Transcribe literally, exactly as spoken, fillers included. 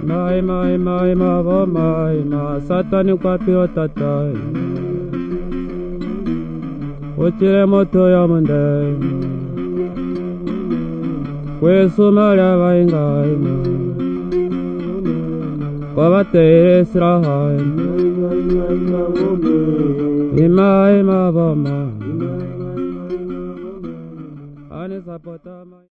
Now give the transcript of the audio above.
Mai mai mai ma va mai ma satani kwa pio tatai. Ochire moto ya munde. Kwe sumaria vaingai. Kwa vate esrahai. Ima ima va mai. Ani sapota mai.